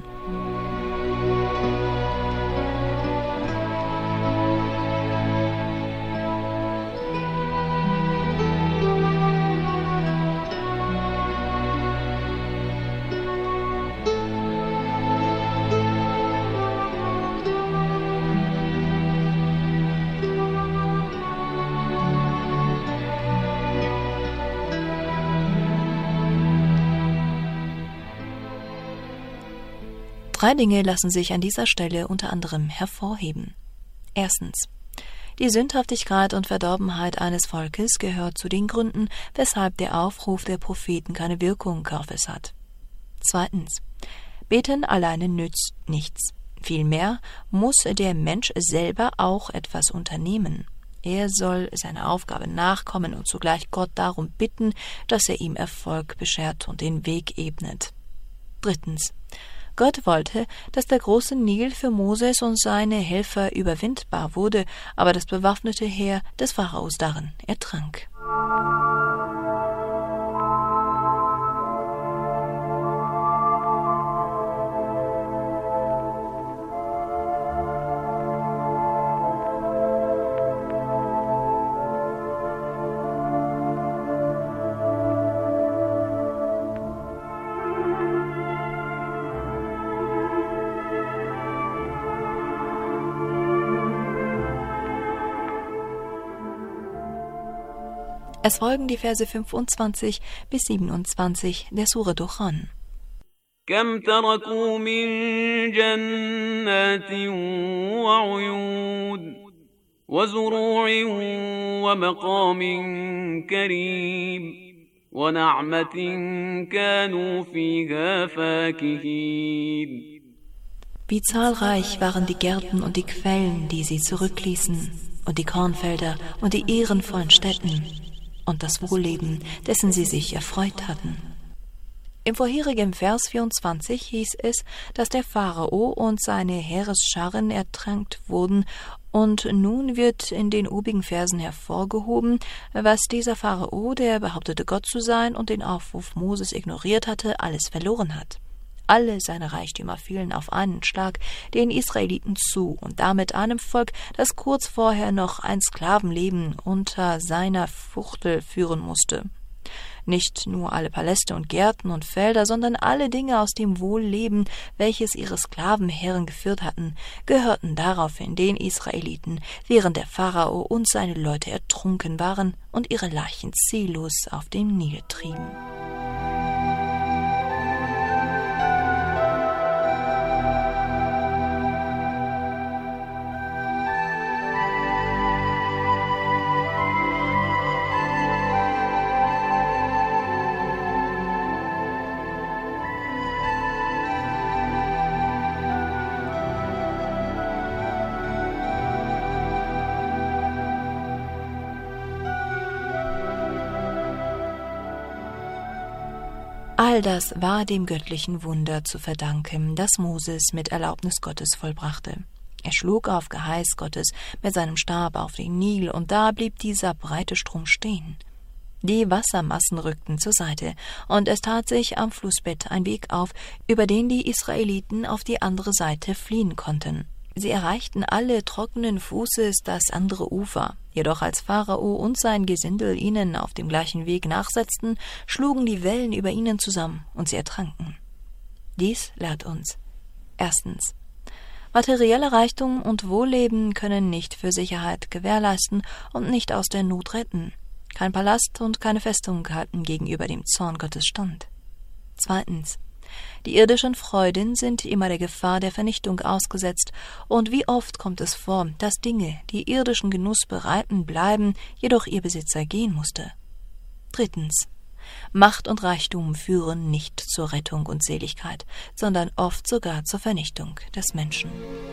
Drei Dinge lassen sich an dieser Stelle unter anderem hervorheben. Erstens. Die Sündhaftigkeit und Verdorbenheit eines Volkes gehört zu den Gründen, weshalb der Aufruf der Propheten keine Wirkung auf es hat. Zweitens. Beten alleine nützt nichts. Vielmehr muss der Mensch selber auch etwas unternehmen. Er soll seiner Aufgabe nachkommen und zugleich Gott darum bitten, dass er ihm Erfolg beschert und den Weg ebnet. Drittens. Gott wollte, dass der große Nil für Moses und seine Helfer überwindbar wurde, aber das bewaffnete Heer des Pharaos darin ertrank. Es folgen die Verse fünfundzwanzig bis siebenundzwanzig der Sure Dukhan. كم تركوا من جنات وعيون وزروع ومقام كريم ونعمة كانوا فيها فاكهين. Wie zahlreich waren die Gärten und die Quellen, die sie zurückließen, und die Kornfelder und die ehrenvollen Städten und das Wohlleben, dessen sie sich erfreut hatten. Im vorherigen Vers vierundzwanzig hieß es, dass der Pharao und seine Heeresscharen ertränkt wurden, und nun wird in den obigen Versen hervorgehoben, was dieser Pharao, der behauptete Gott zu sein und den Aufruf Moses ignoriert hatte, alles verloren hat. Alle seine Reichtümer fielen auf einen Schlag den Israeliten zu und damit einem Volk, das kurz vorher noch ein Sklavenleben unter seiner Fuchtel führen musste. Nicht nur alle Paläste und Gärten und Felder, sondern alle Dinge aus dem Wohlleben, welches ihre Sklavenherren geführt hatten, gehörten daraufhin den Israeliten, während der Pharao und seine Leute ertrunken waren und ihre Leichen ziellos auf dem Nil trieben. All das war dem göttlichen Wunder zu verdanken, das Moses mit Erlaubnis Gottes vollbrachte. Er schlug auf Geheiß Gottes mit seinem Stab auf den Nil, und da blieb dieser breite Strom stehen. Die Wassermassen rückten zur Seite, und es tat sich am Flussbett ein Weg auf, über den die Israeliten auf die andere Seite fliehen konnten. Sie erreichten alle trockenen Fußes das andere Ufer. Jedoch als Pharao und sein Gesindel ihnen auf dem gleichen Weg nachsetzten, schlugen die Wellen über ihnen zusammen und sie ertranken. Dies lehrt uns: Erstens. Materieller Reichtum und Wohlleben können nicht für Sicherheit gewährleisten und nicht aus der Not retten. Kein Palast und keine Festung halten gegenüber dem Zorn Gottes stand. Zweitens. Die irdischen Freuden sind immer der Gefahr der Vernichtung ausgesetzt, und wie oft kommt es vor, dass Dinge, die irdischen Genuss bereiten, bleiben, jedoch ihr Besitzer gehen musste. Drittens. Macht und Reichtum führen nicht zur Rettung und Seligkeit, sondern oft sogar zur Vernichtung des Menschen.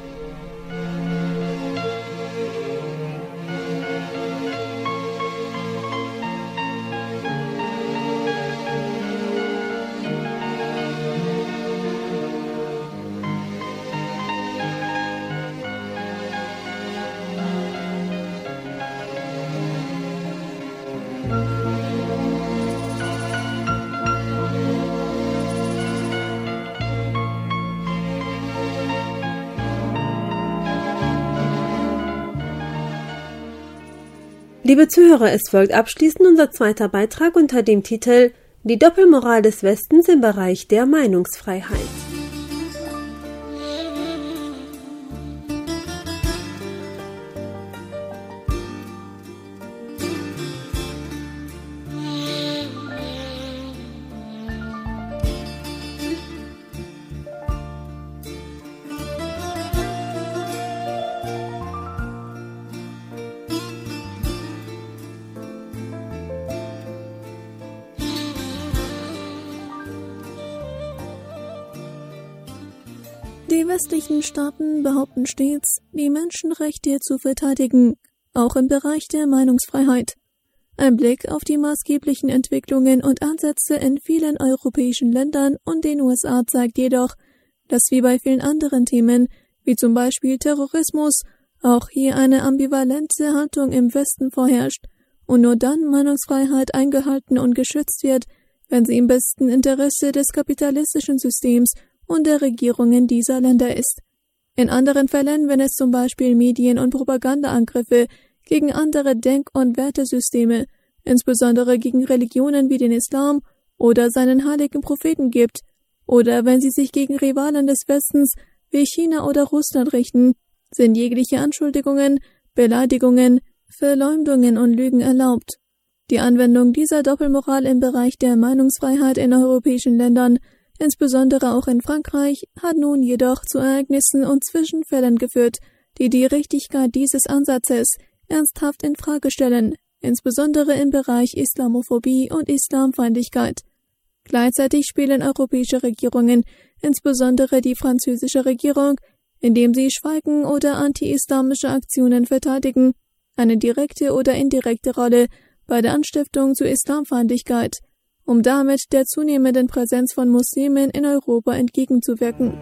Liebe Zuhörer, es folgt abschließend unser zweiter Beitrag unter dem Titel »Die Doppelmoral des Westens im Bereich der Meinungsfreiheit«. Die westlichen Staaten behaupten stets, die Menschenrechte zu verteidigen, auch im Bereich der Meinungsfreiheit. Ein Blick auf die maßgeblichen Entwicklungen und Ansätze in vielen europäischen Ländern und den U S A zeigt jedoch, dass wie bei vielen anderen Themen, wie zum Beispiel Terrorismus, auch hier eine ambivalente Haltung im Westen vorherrscht und nur dann Meinungsfreiheit eingehalten und geschützt wird, wenn sie im besten Interesse des kapitalistischen Systems und der Regierungen dieser Länder ist. In anderen Fällen, wenn es zum Beispiel Medien- und Propagandaangriffe gegen andere Denk- und Wertesysteme, insbesondere gegen Religionen wie den Islam oder seinen heiligen Propheten gibt, oder wenn sie sich gegen Rivalen des Westens wie China oder Russland richten, sind jegliche Anschuldigungen, Beleidigungen, Verleumdungen und Lügen erlaubt. Die Anwendung dieser Doppelmoral im Bereich der Meinungsfreiheit in europäischen Ländern, insbesondere auch in Frankreich, hat nun jedoch zu Ereignissen und Zwischenfällen geführt, die die Richtigkeit dieses Ansatzes ernsthaft in Frage stellen, insbesondere im Bereich Islamophobie und Islamfeindlichkeit. Gleichzeitig spielen europäische Regierungen, insbesondere die französische Regierung, indem sie Schweigen oder anti-islamische Aktionen verteidigen, eine direkte oder indirekte Rolle bei der Anstiftung zu Islamfeindlichkeit, um damit der zunehmenden Präsenz von Muslimen in Europa entgegenzuwirken.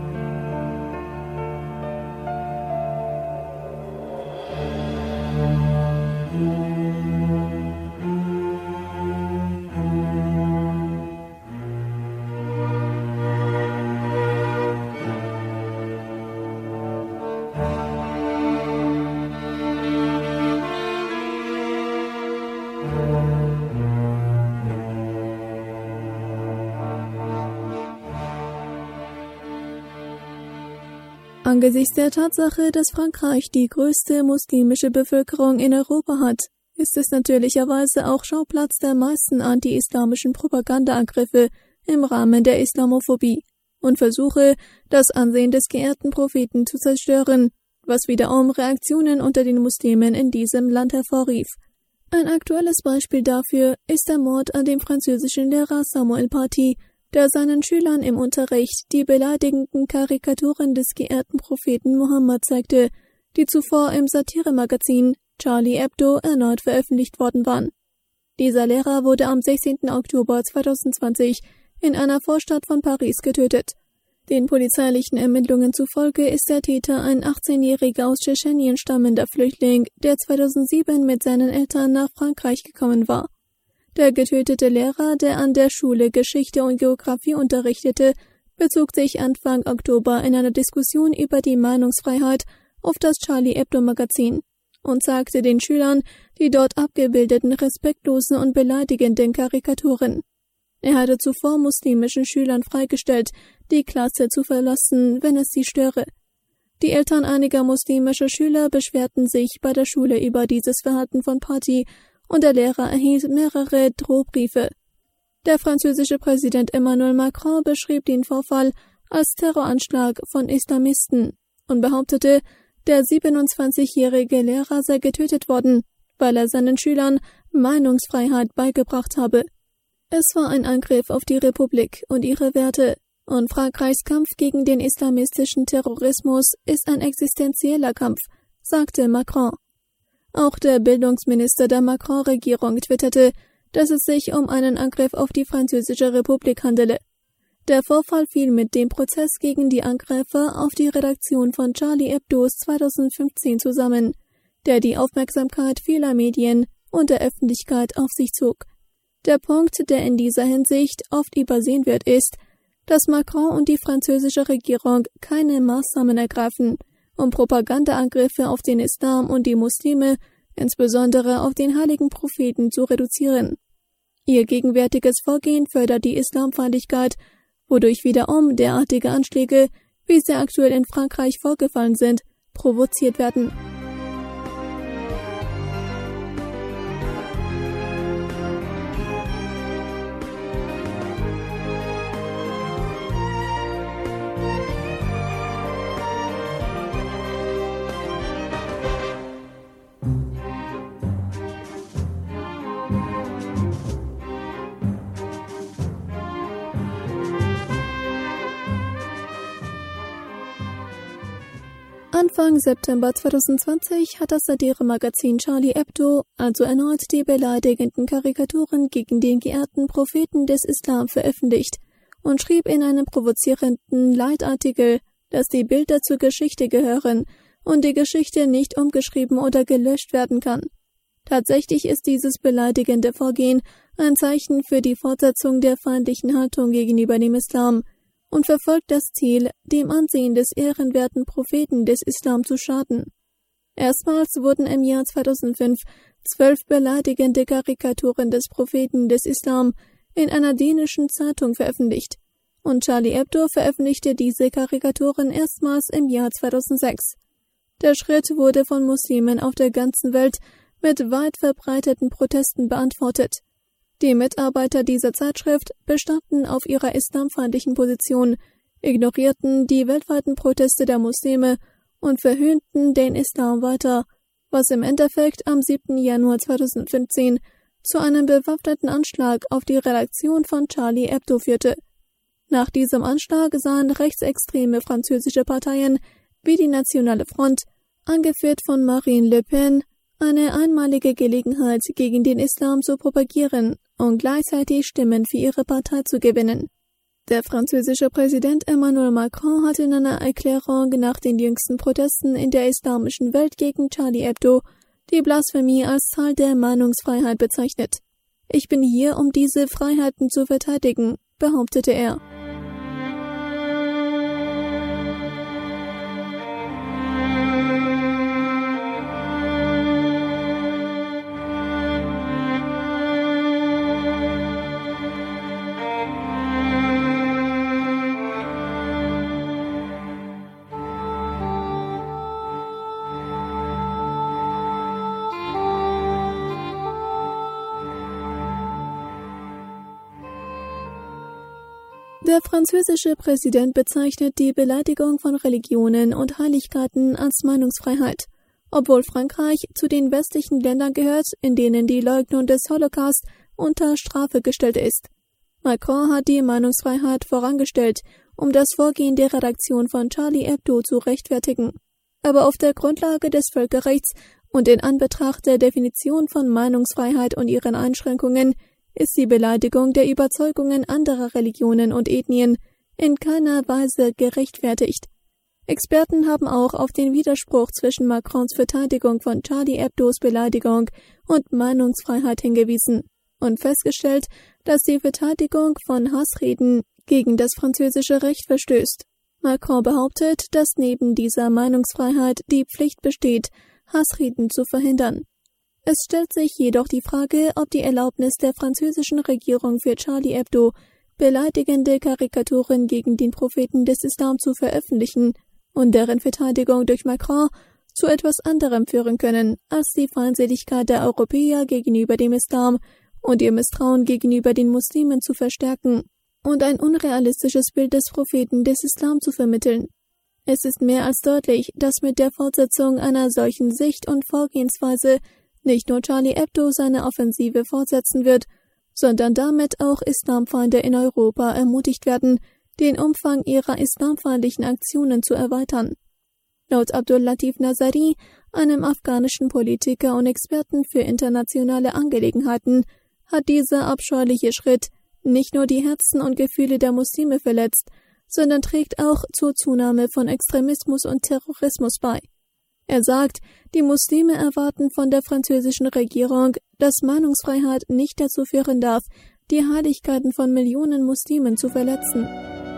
Angesichts der Tatsache, dass Frankreich die größte muslimische Bevölkerung in Europa hat, ist es natürlicherweise auch Schauplatz der meisten anti-islamischen Propagandaangriffe im Rahmen der Islamophobie und Versuche, das Ansehen des geehrten Propheten zu zerstören, was wiederum Reaktionen unter den Muslimen in diesem Land hervorrief. Ein aktuelles Beispiel dafür ist der Mord an dem französischen Lehrer Samuel Paty, der seinen Schülern im Unterricht die beleidigenden Karikaturen des geehrten Propheten Mohammed zeigte, die zuvor im Satiremagazin Charlie Hebdo erneut veröffentlicht worden waren. Dieser Lehrer wurde am sechzehnten Oktober zweitausendzwanzig in einer Vorstadt von Paris getötet. Den polizeilichen Ermittlungen zufolge ist der Täter ein achtzehnjähriger aus Tschetschenien stammender Flüchtling, der zweitausendsieben mit seinen Eltern nach Frankreich gekommen war. Der getötete Lehrer, der an der Schule Geschichte und Geografie unterrichtete, bezog sich Anfang Oktober in einer Diskussion über die Meinungsfreiheit auf das Charlie Hebdo-Magazin und sagte den Schülern die dort abgebildeten respektlosen und beleidigenden Karikaturen. Er hatte zuvor muslimischen Schülern freigestellt, die Klasse zu verlassen, wenn es sie störe. Die Eltern einiger muslimischer Schüler beschwerten sich bei der Schule über dieses Verhalten von Paty und der Lehrer erhielt mehrere Drohbriefe. Der französische Präsident Emmanuel Macron beschrieb den Vorfall als Terroranschlag von Islamisten und behauptete, der siebenundzwanzigjährige Lehrer sei getötet worden, weil er seinen Schülern Meinungsfreiheit beigebracht habe. Es war ein Angriff auf die Republik und ihre Werte, und Frankreichs Kampf gegen den islamistischen Terrorismus ist ein existenzieller Kampf, sagte Macron. Auch der Bildungsminister der Macron-Regierung twitterte, dass es sich um einen Angriff auf die Französische Republik handele. Der Vorfall fiel mit dem Prozess gegen die Angreifer auf die Redaktion von Charlie Hebdo zweitausendfünfzehn zusammen, der die Aufmerksamkeit vieler Medien und der Öffentlichkeit auf sich zog. Der Punkt, der in dieser Hinsicht oft übersehen wird, ist, dass Macron und die französische Regierung keine Maßnahmen ergreifen, um Propagandaangriffe auf den Islam und die Muslime, insbesondere auf den heiligen Propheten, zu reduzieren. Ihr gegenwärtiges Vorgehen fördert die Islamfeindlichkeit, wodurch wiederum derartige Anschläge, wie sie aktuell in Frankreich vorgefallen sind, provoziert werden. Anfang September zweitausendzwanzig hat das Satire-Magazin Charlie Hebdo also erneut die beleidigenden Karikaturen gegen den geehrten Propheten des Islam veröffentlicht und schrieb in einem provozierenden Leitartikel, dass die Bilder zur Geschichte gehören und die Geschichte nicht umgeschrieben oder gelöscht werden kann. Tatsächlich ist dieses beleidigende Vorgehen ein Zeichen für die Fortsetzung der feindlichen Haltung gegenüber dem Islam und verfolgt das Ziel, dem Ansehen des ehrenwerten Propheten des Islam zu schaden. Erstmals wurden im Jahr zweitausendfünf zwölf beleidigende Karikaturen des Propheten des Islam in einer dänischen Zeitung veröffentlicht, und Charlie Hebdo veröffentlichte diese Karikaturen erstmals im Jahr zweitausendsechs. Der Schritt wurde von Muslimen auf der ganzen Welt mit weit verbreiteten Protesten beantwortet. Die Mitarbeiter dieser Zeitschrift bestanden auf ihrer islamfeindlichen Position, ignorierten die weltweiten Proteste der Muslime und verhöhnten den Islam weiter, was im Endeffekt am siebten Januar zweitausendfünfzehn zu einem bewaffneten Anschlag auf die Redaktion von Charlie Hebdo führte. Nach diesem Anschlag sahen rechtsextreme französische Parteien wie die Nationale Front, angeführt von Marine Le Pen, eine einmalige Gelegenheit, gegen den Islam zu propagieren und gleichzeitig Stimmen für ihre Partei zu gewinnen. Der französische Präsident Emmanuel Macron hat in einer Erklärung nach den jüngsten Protesten in der islamischen Welt gegen Charlie Hebdo die Blasphemie als Teil der Meinungsfreiheit bezeichnet. Ich bin hier, um diese Freiheiten zu verteidigen, behauptete er. Der französische Präsident bezeichnet die Beleidigung von Religionen und Heiligkeiten als Meinungsfreiheit, obwohl Frankreich zu den westlichen Ländern gehört, in denen die Leugnung des Holocaust unter Strafe gestellt ist. Macron hat die Meinungsfreiheit vorangestellt, um das Vorgehen der Redaktion von Charlie Hebdo zu rechtfertigen. Aber auf der Grundlage des Völkerrechts und in Anbetracht der Definition von Meinungsfreiheit und ihren Einschränkungen ist die Beleidigung der Überzeugungen anderer Religionen und Ethnien in keiner Weise gerechtfertigt. Experten haben auch auf den Widerspruch zwischen Macrons Verteidigung von Charlie Hebdos Beleidigung und Meinungsfreiheit hingewiesen und festgestellt, dass die Verteidigung von Hassreden gegen das französische Recht verstößt. Macron behauptet, dass neben dieser Meinungsfreiheit die Pflicht besteht, Hassreden zu verhindern. Es stellt sich jedoch die Frage, ob die Erlaubnis der französischen Regierung für Charlie Hebdo, beleidigende Karikaturen gegen den Propheten des Islam zu veröffentlichen und deren Verteidigung durch Macron zu etwas anderem führen können als die Feindseligkeit der Europäer gegenüber dem Islam und ihr Misstrauen gegenüber den Muslimen zu verstärken und ein unrealistisches Bild des Propheten des Islam zu vermitteln. Es ist mehr als deutlich, dass mit der Fortsetzung einer solchen Sicht und Vorgehensweise nicht nur Charlie Hebdo seine Offensive fortsetzen wird, sondern damit auch Islamfeinde in Europa ermutigt werden, den Umfang ihrer islamfeindlichen Aktionen zu erweitern. Laut Abdul Latif Nazari, einem afghanischen Politiker und Experten für internationale Angelegenheiten, hat dieser abscheuliche Schritt nicht nur die Herzen und Gefühle der Muslime verletzt, sondern trägt auch zur Zunahme von Extremismus und Terrorismus bei. Er sagt, die Muslime erwarten von der französischen Regierung, dass Meinungsfreiheit nicht dazu führen darf, die Heiligkeiten von Millionen Muslimen zu verletzen.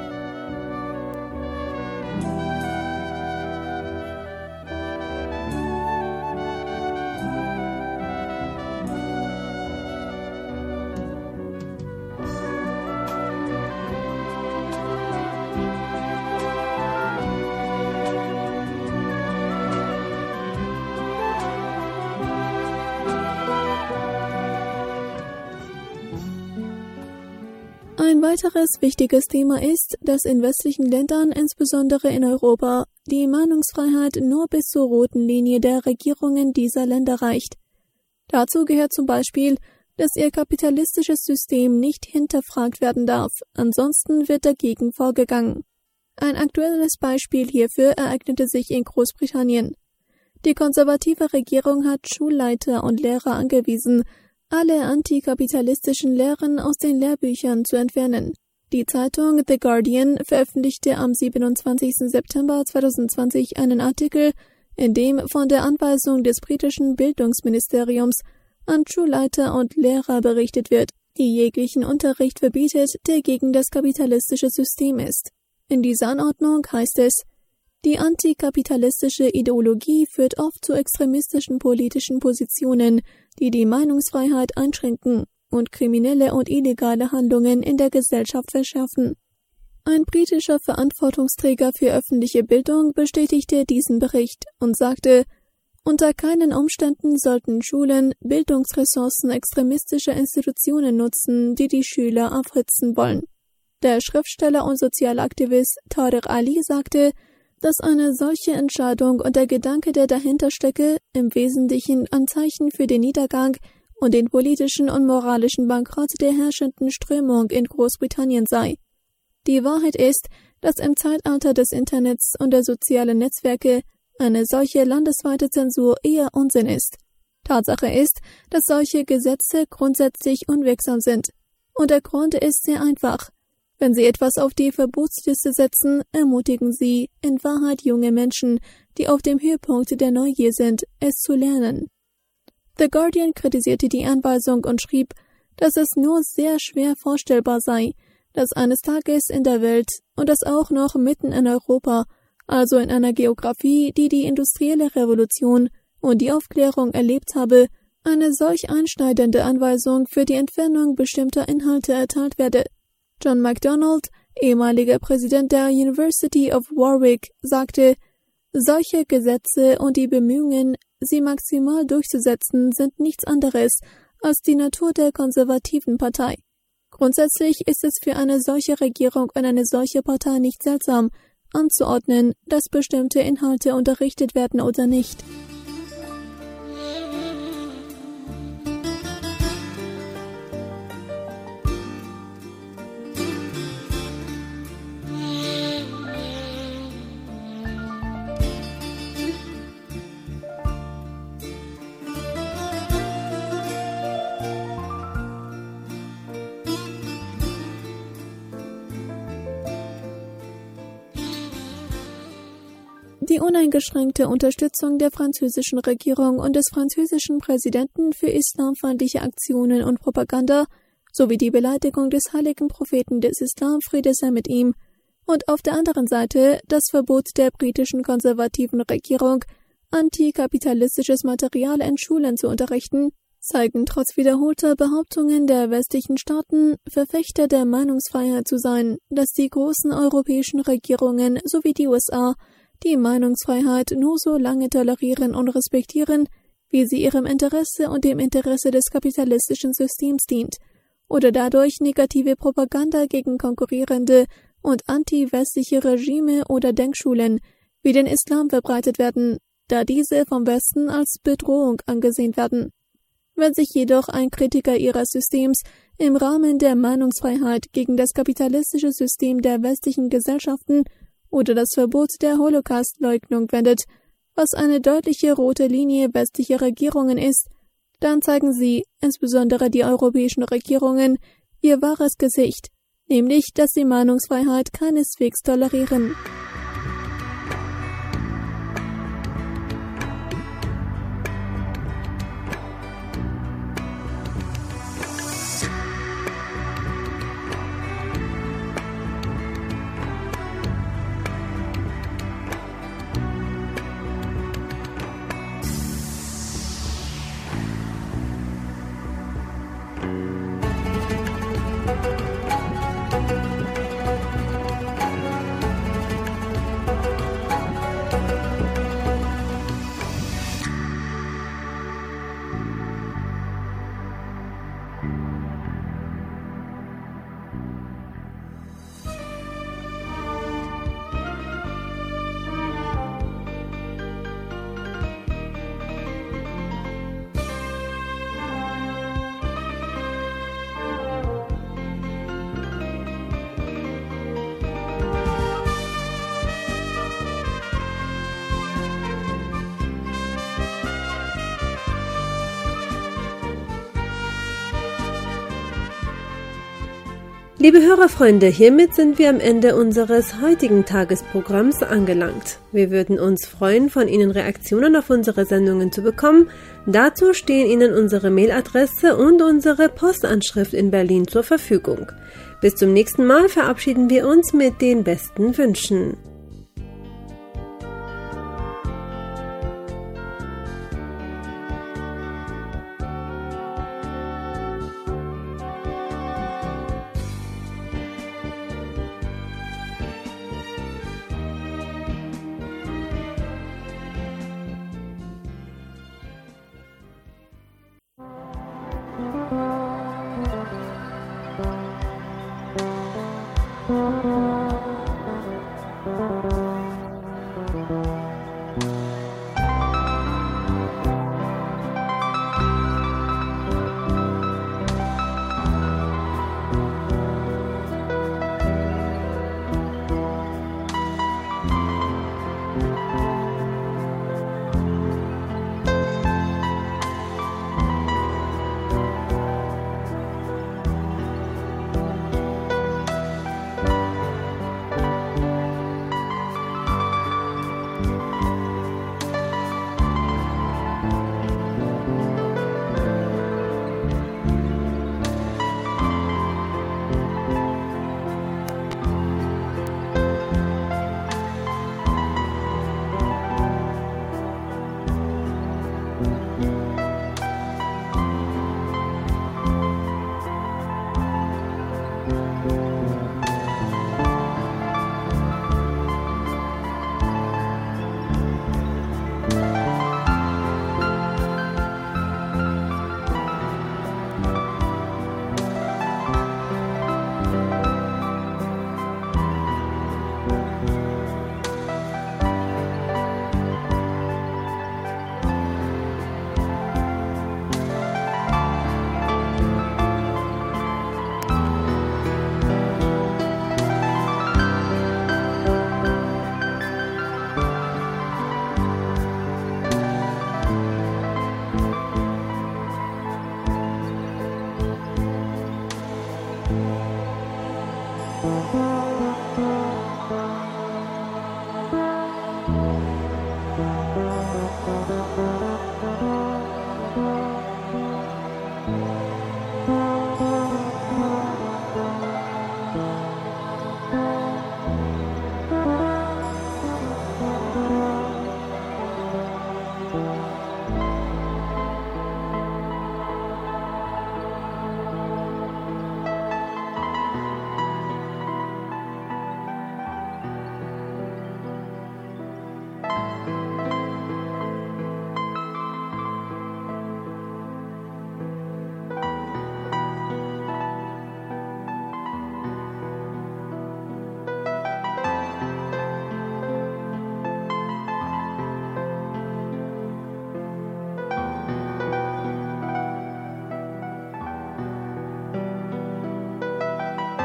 Ein weiteres wichtiges Thema ist, dass in westlichen Ländern, insbesondere in Europa, die Meinungsfreiheit nur bis zur roten Linie der Regierungen dieser Länder reicht. Dazu gehört zum Beispiel, dass ihr kapitalistisches System nicht hinterfragt werden darf, ansonsten wird dagegen vorgegangen. Ein aktuelles Beispiel hierfür ereignete sich in Großbritannien. Die konservative Regierung hat Schulleiter und Lehrer angewiesen, alle antikapitalistischen Lehren aus den Lehrbüchern zu entfernen. Die Zeitung The Guardian veröffentlichte am siebenundzwanzigsten September zweitausendzwanzig einen Artikel, in dem von der Anweisung des britischen Bildungsministeriums an Schulleiter und Lehrer berichtet wird, die jeglichen Unterricht verbietet, der gegen das kapitalistische System ist. In dieser Anordnung heißt es: Die antikapitalistische Ideologie führt oft zu extremistischen politischen Positionen, die die Meinungsfreiheit einschränken und kriminelle und illegale Handlungen in der Gesellschaft verschärfen. Ein britischer Verantwortungsträger für öffentliche Bildung bestätigte diesen Bericht und sagte, unter keinen Umständen sollten Schulen Bildungsressourcen extremistischer Institutionen nutzen, die die Schüler aufhetzen wollen. Der Schriftsteller und Sozialaktivist Tariq Ali sagte, dass eine solche Entscheidung und der Gedanke, der dahinter stecke, im Wesentlichen ein Zeichen für den Niedergang und den politischen und moralischen Bankrott der herrschenden Strömung in Großbritannien sei. Die Wahrheit ist, dass im Zeitalter des Internets und der sozialen Netzwerke eine solche landesweite Zensur eher Unsinn ist. Tatsache ist, dass solche Gesetze grundsätzlich unwirksam sind. Und der Grund ist sehr einfach. Wenn Sie etwas auf die Verbotsliste setzen, ermutigen Sie in Wahrheit junge Menschen, die auf dem Höhepunkt der Neugier sind, es zu lernen. The Guardian kritisierte die Anweisung und schrieb, dass es nur sehr schwer vorstellbar sei, dass eines Tages in der Welt, und das auch noch mitten in Europa, also in einer Geografie, die die industrielle Revolution und die Aufklärung erlebt habe, eine solch einschneidende Anweisung für die Entfernung bestimmter Inhalte erteilt werde. John MacDonald, ehemaliger Präsident der University of Warwick, sagte, solche Gesetze und die Bemühungen, sie maximal durchzusetzen, sind nichts anderes als die Natur der konservativen Partei. Grundsätzlich ist es für eine solche Regierung und eine solche Partei nicht seltsam, anzuordnen, dass bestimmte Inhalte unterrichtet werden oder nicht. Die uneingeschränkte Unterstützung der französischen Regierung und des französischen Präsidenten für islamfeindliche Aktionen und Propaganda sowie die Beleidigung des heiligen Propheten des Islam, Friede sei mit ihm, und auf der anderen Seite das Verbot der britischen konservativen Regierung, antikapitalistisches Material in Schulen zu unterrichten, zeigen trotz wiederholter Behauptungen der westlichen Staaten, Verfechter der Meinungsfreiheit zu sein, dass die großen europäischen Regierungen sowie die U S A die Meinungsfreiheit nur so lange tolerieren und respektieren, wie sie ihrem Interesse und dem Interesse des kapitalistischen Systems dient, oder dadurch negative Propaganda gegen konkurrierende und anti-westliche Regime oder Denkschulen wie den Islam verbreitet werden, da diese vom Westen als Bedrohung angesehen werden. Wenn sich jedoch ein Kritiker ihres Systems im Rahmen der Meinungsfreiheit gegen das kapitalistische System der westlichen Gesellschaften oder das Verbot der Holocaustleugnung wendet, was eine deutliche rote Linie westlicher Regierungen ist, dann zeigen sie, insbesondere die europäischen Regierungen, ihr wahres Gesicht, nämlich, dass sie Meinungsfreiheit keineswegs tolerieren. Liebe Hörerfreunde, hiermit sind wir am Ende unseres heutigen Tagesprogramms angelangt. Wir würden uns freuen, von Ihnen Reaktionen auf unsere Sendungen zu bekommen. Dazu stehen Ihnen unsere Mailadresse und unsere Postanschrift in Berlin zur Verfügung. Bis zum nächsten Mal verabschieden wir uns mit den besten Wünschen. Thank you.